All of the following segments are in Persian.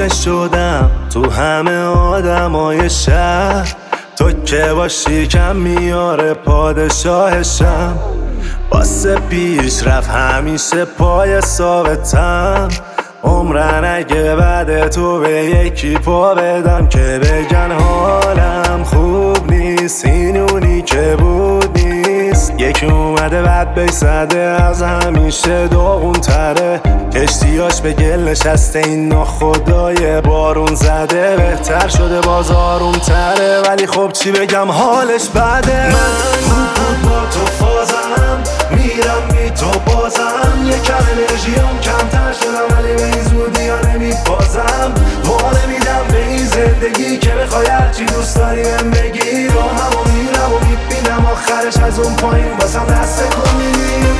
گوشه شدم تو همه آدمای شهر، تو که باشی کم میاره پادشاهشم. واسه پیش رفت همیشه پای ثابتم، عمرن اگه بعد تو به یکی پا بدم که بگن حالم خوب نیست، این اونی که بود نیست. یکی اومده بعد بیسده از همیشه داغون تره، کشتیاش به گل نشسته این ناخدای بارون زده. بهتر شده باز آروم تره ولی خب چی بگم حالش بده. من با تو فازم میرم بی تو بازم، یکم انرژیم کمتر شدم ولی به این زودی ها نمیبازم. وانه میدم به این زندگی که بخوای هرچی دوست داری بهم بگی، رو همو میرم و میبینم آخرش از اون پایین واسم دست کنی.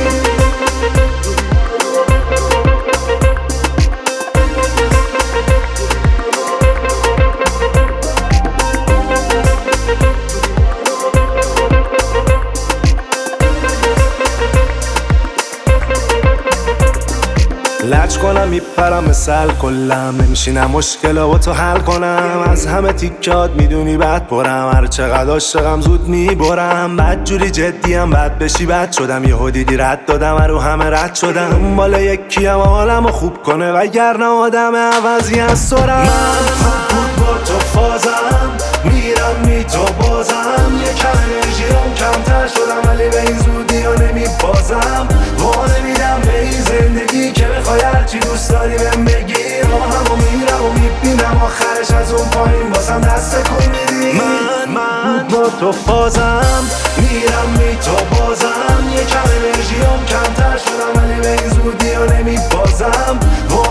لج کنم میپرم مثل کلم، نمیشینم مشکلا با تو حل کنم. از همه تیکات میدونی بد پرم، هر چقدر عاشقم زود میبرم. بد جوری جدیم بد بشی بد شدم، یهو دیدی رد دادم رو همه رد شدم. بالا یکیم حالمو خوب کنه وگرنه آدم عوضی از سرم. من با تو فازم میرم می تو بازم، یکم انرژیم کمتر شدم ولی به این زودی ها نمیبازم. وانه میدم به این زندگی که بخوای هرچی دوست داری بهم بگی، رو همو میرم و میبینم آخرش از اون پایین واسم دست کن میدی. من با تو فازم میرم می تو بازم، یکم انرژیم کمتر شدم ولی به این زودی ها نمیبازم.